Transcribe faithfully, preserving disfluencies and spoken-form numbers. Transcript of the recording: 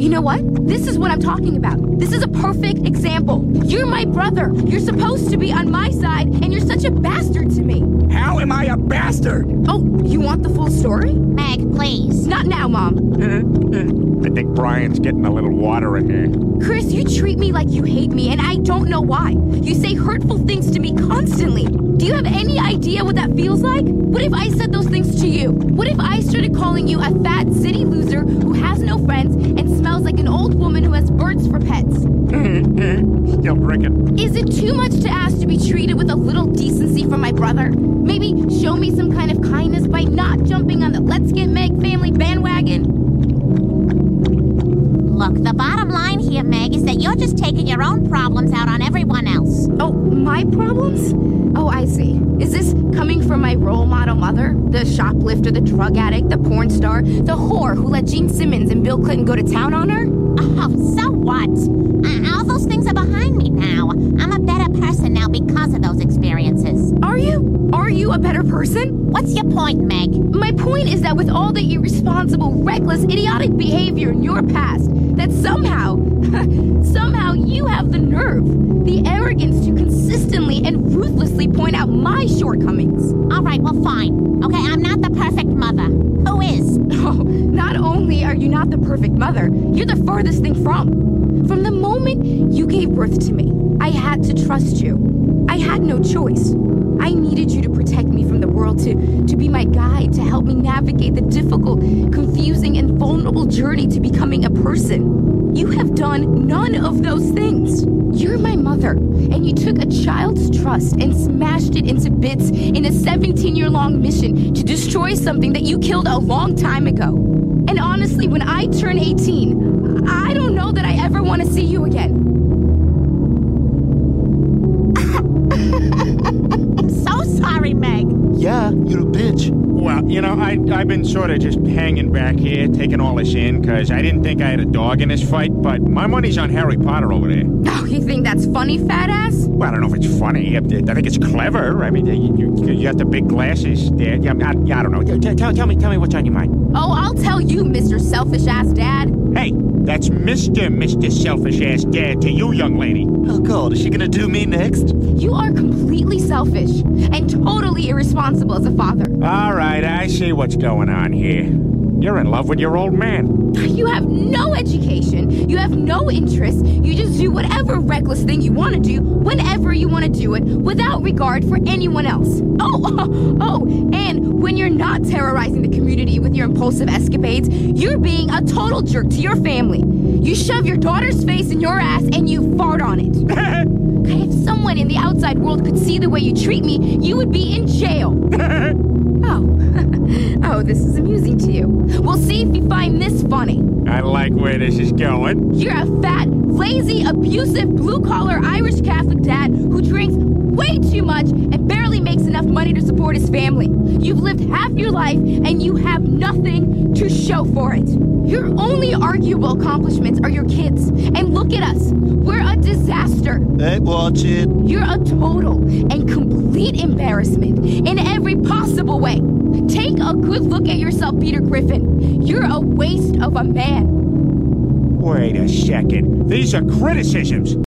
You know what? This is what I'm talking about. This is a perfect example. You're my brother. You're supposed to be on my side, and you're such a bastard to me. How am I a bastard? Oh, you want the full story? Meg, please. Not now, Mom. I think Brian's getting a little water in here. Chris, you treat me like you hate me, and I don't know why. You say hurtful things to me constantly. Do you have any idea what that feels like? What if I said those things to you? What if I started calling you a fat city loser who has no friends and smells like an old woman who has birds for pets? Still drinking. Is it too much to ask to be treated with a little decency from my brother? Maybe show me some kind of kindness by not jumping on the Let's Get Meg family bandwagon? Look, the bottom line here, Meg, is that you're just taking your own problems out on everyone else. Oh, my problems? Oh, I see. Is this coming from my role model mother? The shoplifter, the drug addict, the porn star, the whore who let Gene Simmons and Bill Clinton go to town on her? Oh, so what? Uh, all those things are behind me now. I'm a better person now because of those experiences. Are you? Are you a better person? What's your point, Meg? My point is that with all the irresponsible, reckless, idiotic behavior in your past, that somehow, somehow you have the nerve, the arrogance to consistently and ruthlessly point out my shortcomings. All right, well, fine. Okay, I'm not the perfect mother. Who is? Oh, not only are you not the perfect mother, you're the furthest thing from. From the moment you gave birth to me, I had to trust you. I had no choice. I needed you to protect me from the world, to, to be my guide, to help me navigate the difficult, confusing, and vulnerable journey to becoming a person. You have done none of those things. You're my mother, and you took a child's trust and smashed it into bits in a seventeen-year-long mission to destroy something that you killed a long time ago. And honestly, when I turn eighteen, I don't know that I ever want to see you again. So sorry, Meg. Yeah, you're a bitch. Well, you know, I, I've been sort of just hanging back here, taking all this in, because I didn't think I had a dog in this fight, but my money's on Harry Potter over there. Oh, you think that's funny, fat ass? Well, I don't know if it's funny. I think it's clever. I mean, you, you, you got the big glasses there. Yeah, I, yeah, I don't know. Tell, tell, tell me, tell me what's on your mind. Oh, I'll tell you, Mister Selfish-ass Dad. Hey, that's Mister Mister Selfish-ass Dad to you, young lady. Oh, God, is she gonna do me next? You are completely selfish and totally irresponsible as a father. All right, I see what's going on here. You're in love with your old man. You have no education. You have no interest. You just do whatever reckless thing you want to do, whenever you want to do it, without regard for anyone else. Oh, oh, oh, and when you're not terrorizing the community with your impulsive escapades, you're being a total jerk to your family. You shove your daughter's face in your ass and you fart on it. If someone in the outside world could see the way you treat me, you would be in jail. Oh. Oh, this is amusing to you. We'll see if you find this funny. I like where this is going. You're a fat, lazy, abusive, blue-collar Irish Catholic dad who drinks way too much and barely makes enough money to support his family. You've lived half your life and you have nothing to show for it. Your only arguable accomplishments are your kids. And look at us. We're a disaster. Hey, watch it. You're a total and complete embarrassment in every possible way. Take a good look at yourself, Peter Griffin. You're a waste of a man. Wait a second. These are criticisms.